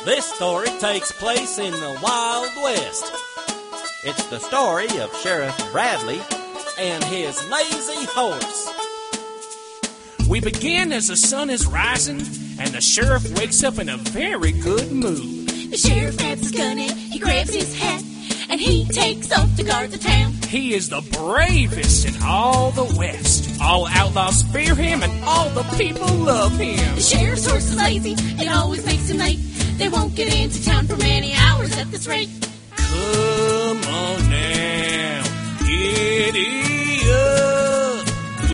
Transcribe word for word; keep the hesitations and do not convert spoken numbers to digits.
This story takes place in the Wild West. It's the story of Sheriff Bradley and his lazy horse. We begin as the sun is rising, and the sheriff wakes up in a very good mood. The sheriff grabs his gun and he grabs his hat, and he takes off to guard the town. He is the bravest in all the West. All outlaws fear him, and all the people love him. The sheriff's horse is lazy, it always makes him late. They won't get into town for many hours at this rate. Come on now, giddy up.